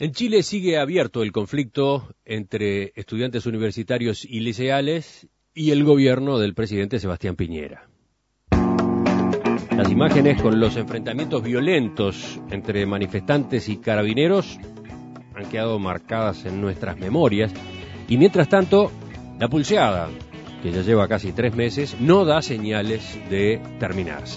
En Chile sigue abierto el conflicto entre estudiantes universitarios y liceales y el gobierno del presidente Sebastián Piñera. Las imágenes con los enfrentamientos violentos entre manifestantes y carabineros han quedado marcadas en nuestras memorias y mientras tanto la pulseada, que ya lleva casi 3 meses, no da señales de terminarse.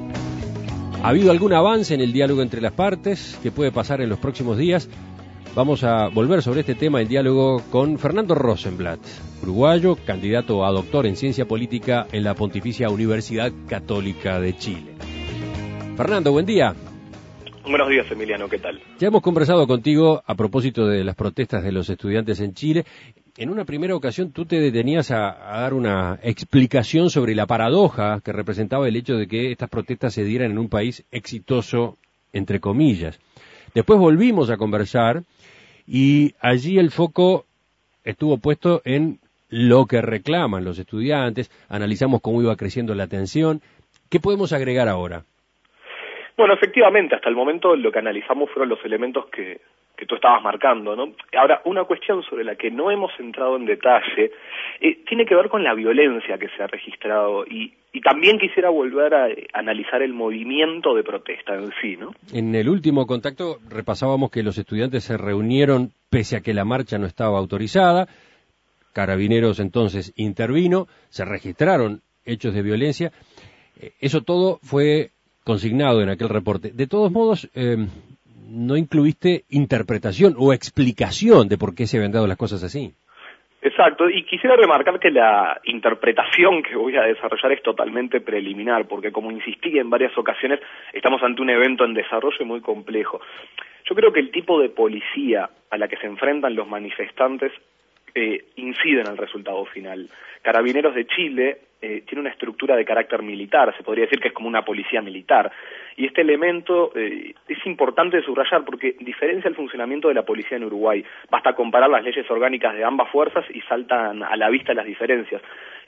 ¿Ha habido algún avance en el diálogo entre las partes? ¿Qué puede pasar en los próximos días? Vamos a volver sobre este tema en diálogo con Fernando Rosenblatt, uruguayo, candidato a doctor en Ciencia Política en la Pontificia Universidad Católica de Chile. Fernando, buen día. Buenos días, Emiliano, ¿qué tal? Ya hemos conversado contigo a propósito de las protestas de los estudiantes en Chile. En una primera ocasión tú te detenías a dar una explicación sobre la paradoja que representaba el hecho de que estas protestas se dieran en un país exitoso, entre comillas. Después volvimos a conversar y allí el foco estuvo puesto en lo que reclaman los estudiantes, analizamos cómo iba creciendo la tensión. ¿Qué podemos agregar ahora? Bueno, efectivamente, hasta el momento lo que analizamos fueron los elementos que tú estabas marcando, ¿no? Ahora, una cuestión sobre la que no hemos entrado en detalle tiene que ver con la violencia que se ha registrado y también quisiera volver a analizar el movimiento de protesta en sí, ¿no? En el último contacto repasábamos que los estudiantes se reunieron pese a que la marcha no estaba autorizada, Carabineros entonces intervino, se registraron hechos de violencia, eso todo fue consignado en aquel reporte. De todos modos, no incluiste interpretación o explicación de por qué se habían dado las cosas así. Exacto, y quisiera remarcar que la interpretación que voy a desarrollar es totalmente preliminar, porque como insistí en varias ocasiones, estamos ante un evento en desarrollo y muy complejo. Yo creo que el tipo de policía a la que se enfrentan los manifestantes incide en el resultado final. Carabineros de Chile tiene una estructura de carácter militar, se podría decir que es como una policía militar, y este elemento es importante subrayar porque diferencia el funcionamiento de la policía en Uruguay. Basta comparar las leyes orgánicas de ambas fuerzas y saltan a la vista las diferencias.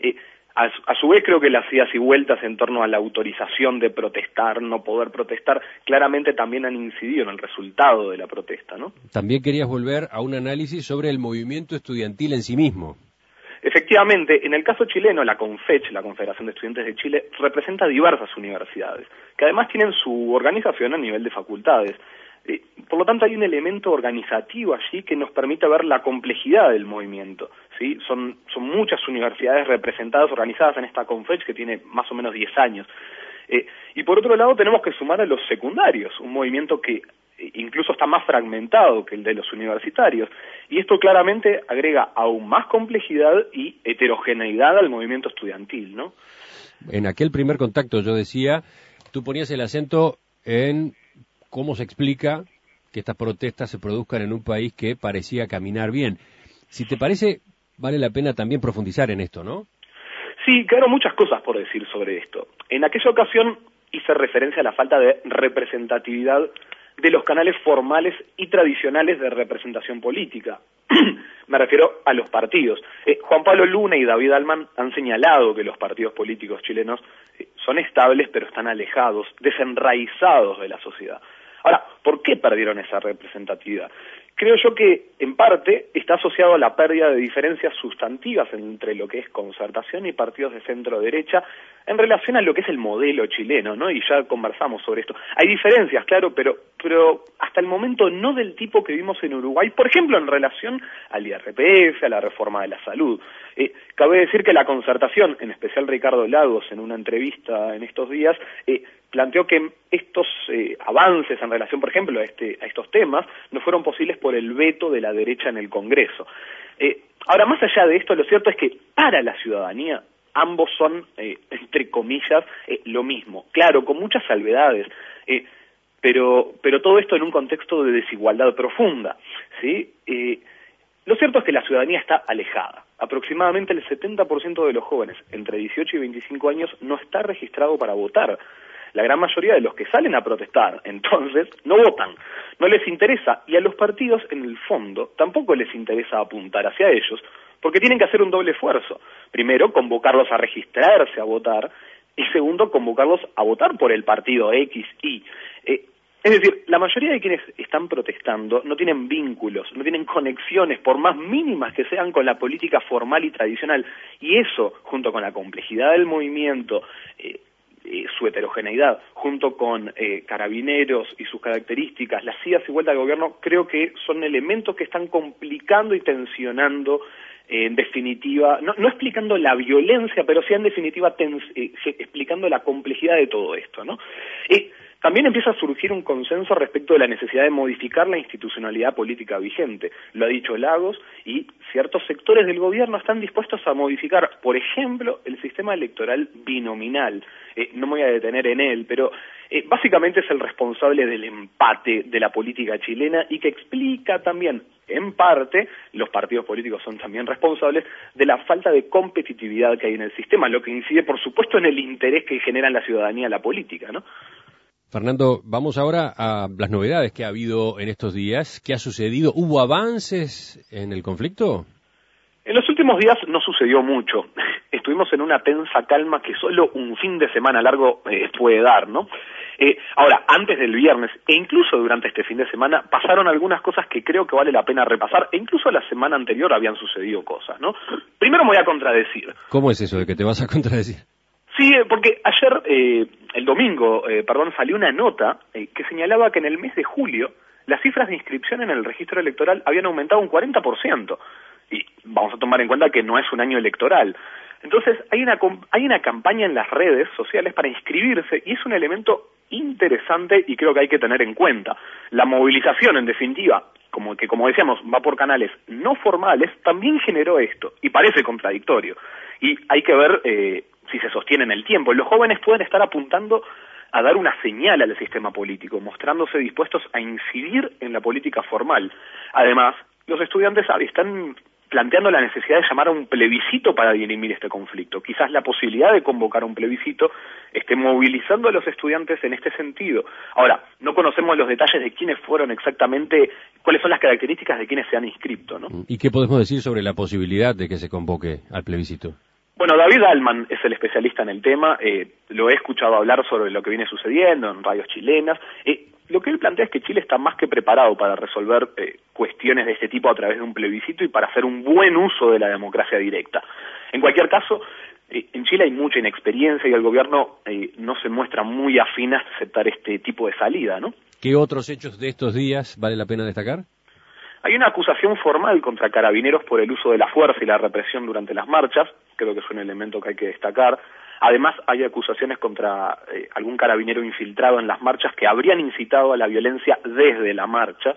A su vez creo que las idas y vueltas en torno a la autorización de protestar, no poder protestar, claramente también han incidido en el resultado de la protesta, ¿no? También querías volver a un análisis sobre el movimiento estudiantil en sí mismo. Efectivamente, en el caso chileno, la CONFECH, la Confederación de Estudiantes de Chile, representa diversas universidades, que además tienen su organización a nivel de facultades. Por lo tanto, hay un elemento organizativo allí que nos permite ver la complejidad del movimiento, ¿sí? Son muchas universidades representadas, organizadas en esta CONFECH, que tiene más o menos 10 años. Y por otro lado, tenemos que sumar a los secundarios, un movimiento que incluso está más fragmentado que el de los universitarios, y esto claramente agrega aún más complejidad y heterogeneidad al movimiento estudiantil, ¿no? En aquel primer contacto, yo decía, tú ponías el acento en cómo se explica que estas protestas se produzcan en un país que parecía caminar bien. Si te parece, vale la pena también profundizar en esto, ¿no? Sí, claro, muchas cosas por decir sobre esto. En aquella ocasión hice referencia a la falta de representatividad de los canales formales y tradicionales de representación política. Me refiero a los partidos. Juan Pablo Luna y David Alman han señalado que los partidos políticos chilenos son estables pero están alejados, desenraizados de la sociedad. Ahora, ¿por qué perdieron esa representatividad? Creo yo que, en parte, está asociado a la pérdida de diferencias sustantivas entre lo que es concertación y partidos de centro-derecha en relación a lo que es el modelo chileno, ¿no? Y ya conversamos sobre esto. Hay diferencias, claro, pero hasta el momento no del tipo que vimos en Uruguay, por ejemplo, en relación al IRPF, a la reforma de la salud. Cabe decir que la concertación, en especial Ricardo Lagos, en una entrevista en estos días, planteó que estos avances en relación, por ejemplo, a estos temas, no fueron posibles por el veto de la derecha en el Congreso. Ahora, más allá de esto, lo cierto es que para la ciudadanía ambos son, entre comillas, lo mismo. Claro, con muchas salvedades, pero todo esto en un contexto de desigualdad profunda, ¿sí? Lo cierto es que la ciudadanía está alejada. Aproximadamente el 70% de los jóvenes entre 18 y 25 años no está registrado para votar. La gran mayoría de los que salen a protestar, entonces, no votan, no les interesa, y a los partidos, en el fondo, tampoco les interesa apuntar hacia ellos, porque tienen que hacer un doble esfuerzo. Primero, convocarlos a registrarse a votar, y segundo, convocarlos a votar por el partido X, Y. Es decir, la mayoría de quienes están protestando no tienen vínculos, no tienen conexiones, por más mínimas que sean, con la política formal y tradicional. Y eso, junto con la complejidad del movimiento, su heterogeneidad, junto con Carabineros y sus características, las idas y vueltas del gobierno, creo que son elementos que están complicando y tensionando, en definitiva, no explicando la violencia, pero sí en definitiva explicando la complejidad de todo esto, ¿no? También empieza a surgir un consenso respecto de la necesidad de modificar la institucionalidad política vigente. Lo ha dicho Lagos, y ciertos sectores del gobierno están dispuestos a modificar, por ejemplo, el sistema electoral binominal. No me voy a detener en él, pero básicamente es el responsable del empate de la política chilena y que explica también, en parte, los partidos políticos son también responsables de la falta de competitividad que hay en el sistema, lo que incide, por supuesto, en el interés que genera en la ciudadanía la política, ¿no? Fernando, vamos ahora a las novedades que ha habido en estos días. ¿Qué ha sucedido? ¿Hubo avances en el conflicto? En los últimos días no sucedió mucho. Estuvimos en una tensa calma que solo un fin de semana largo puede dar, ¿no? Ahora, antes del viernes, e incluso durante este fin de semana, pasaron algunas cosas que creo que vale la pena repasar, e incluso la semana anterior habían sucedido cosas, ¿no? Primero me voy a contradecir. ¿Cómo es eso de que te vas a contradecir? Sí, porque ayer, el domingo, salió una nota que señalaba que en el mes de julio las cifras de inscripción en el registro electoral habían aumentado un 40%. Y vamos a tomar en cuenta que no es un año electoral. Entonces, hay una campaña en las redes sociales para inscribirse, y es un elemento interesante y creo que hay que tener en cuenta. La movilización, en definitiva, como decíamos, va por canales no formales, también generó esto, y parece contradictorio. Y hay que ver si se sostiene en el tiempo. Los jóvenes pueden estar apuntando a dar una señal al sistema político, mostrándose dispuestos a incidir en la política formal. Además, los estudiantes están planteando la necesidad de llamar a un plebiscito para dirimir este conflicto. Quizás la posibilidad de convocar un plebiscito esté movilizando a los estudiantes en este sentido. Ahora, no conocemos los detalles de quiénes fueron exactamente, cuáles son las características de quienes se han inscrito, ¿no? ¿Y qué podemos decir sobre la posibilidad de que se convoque al plebiscito? Bueno, David Altman es el especialista en el tema, lo he escuchado hablar sobre lo que viene sucediendo en radios chilenas. Lo que él plantea es que Chile está más que preparado para resolver cuestiones de este tipo a través de un plebiscito y para hacer un buen uso de la democracia directa. En cualquier caso, en Chile hay mucha inexperiencia y el gobierno no se muestra muy afín a aceptar este tipo de salida, ¿no? ¿Qué otros hechos de estos días vale la pena destacar? Hay una acusación formal contra Carabineros por el uso de la fuerza y la represión durante las marchas, creo que es un elemento que hay que destacar. Además, hay acusaciones contra algún carabinero infiltrado en las marchas que habrían incitado a la violencia desde la marcha.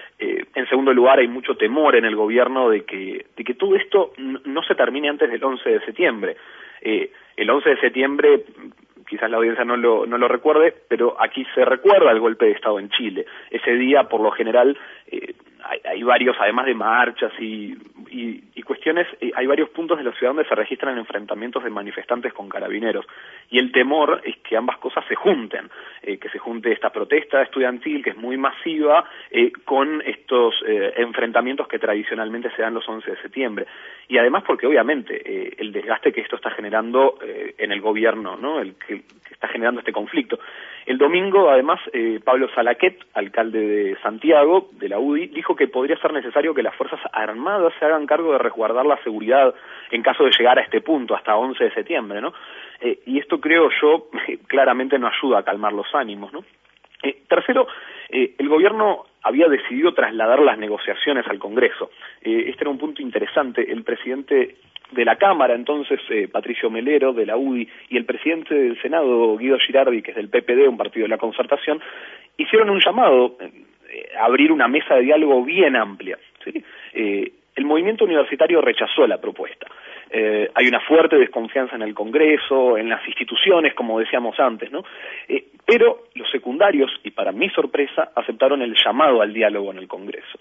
En segundo lugar, hay mucho temor en el gobierno de que todo esto no se termine antes del 11 de septiembre. El 11 de septiembre, quizás la audiencia no lo recuerde, pero aquí se recuerda el golpe de Estado en Chile. Ese día, por lo general, hay varios, además de marchas y cuestiones, hay varios puntos de la ciudad donde se registran enfrentamientos de manifestantes con carabineros. Y el temor es que ambas cosas se junten, que se junte esta protesta estudiantil, que es muy masiva, con estos enfrentamientos que tradicionalmente se dan los 11 de septiembre. Y además porque obviamente el desgaste que esto está generando en el gobierno, ¿no? El que está generando este conflicto. El domingo, además, Pablo Salaquet, alcalde de Santiago, de la UDI, dijo que podría ser necesario que las Fuerzas Armadas se hagan cargo de resguardar la seguridad en caso de llegar a este punto, hasta 11 de septiembre, ¿no? Y esto, creo yo, claramente no ayuda a calmar los ánimos, ¿no? Tercero, el gobierno había decidido trasladar las negociaciones al Congreso. Este era un punto interesante. El presidente de la Cámara, entonces, Patricio Melero, de la UDI, y el presidente del Senado, Guido Girardi, que es del PPD, un partido de la Concertación, hicieron un llamado a abrir una mesa de diálogo bien amplia, ¿sí? El movimiento universitario rechazó la propuesta. Hay una fuerte desconfianza en el Congreso, en las instituciones, como decíamos antes, ¿no? Pero los secundarios, y para mi sorpresa, aceptaron el llamado al diálogo en el Congreso.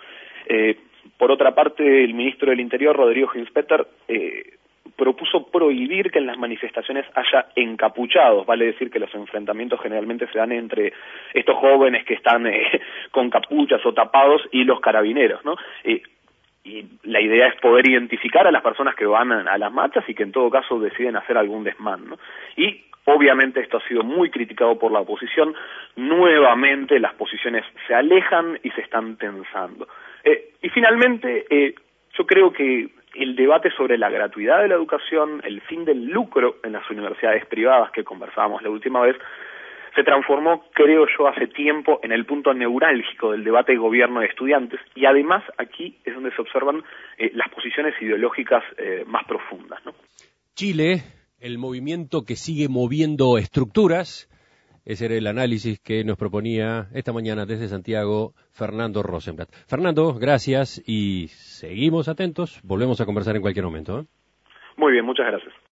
Por otra parte, el ministro del Interior, Rodrigo Ginspeter, propuso prohibir que en las manifestaciones haya encapuchados, vale decir que los enfrentamientos generalmente se dan entre estos jóvenes que están con capuchas o tapados y los carabineros, ¿no? Y la idea es poder identificar a las personas que van a las marchas y que en todo caso deciden hacer algún desmán, ¿no? Y Obviamente esto ha sido muy criticado por la oposición. Nuevamente las posiciones se alejan y se están tensando. Y finalmente, yo creo que el debate sobre la gratuidad de la educación, el fin del lucro en las universidades privadas que conversábamos la última vez, se transformó, creo yo, hace tiempo en el punto neurálgico del debate de gobierno de estudiantes, y además aquí es donde se observan las posiciones ideológicas más profundas, ¿no? Chile, el movimiento que sigue moviendo estructuras. Ese era el análisis que nos proponía esta mañana desde Santiago Fernando Rosenblatt. Fernando, gracias y seguimos atentos. Volvemos a conversar en cualquier momento, ¿eh? Muy bien, muchas gracias.